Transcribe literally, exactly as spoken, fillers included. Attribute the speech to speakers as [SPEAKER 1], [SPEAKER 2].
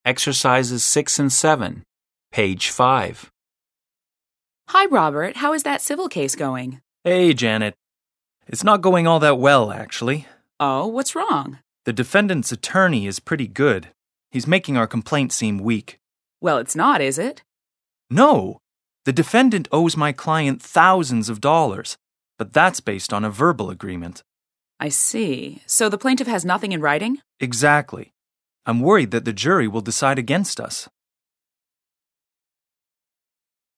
[SPEAKER 1] Exercises six and seven, page five.
[SPEAKER 2] Hi, Robert. How is that civil case going?
[SPEAKER 3] Hey, Janet. It's not going all that well, actually.
[SPEAKER 2] Oh, what's wrong?
[SPEAKER 3] The defendant's attorney is pretty good. He's making our complaint seem weak.
[SPEAKER 2] Well, it's not, is it?
[SPEAKER 3] No! The defendant owes my client thousands of dollars, but that's based on a verbal agreement.
[SPEAKER 2] I see. So the plaintiff has nothing in writing?
[SPEAKER 3] Exactly. I'm worried that the jury will decide against us.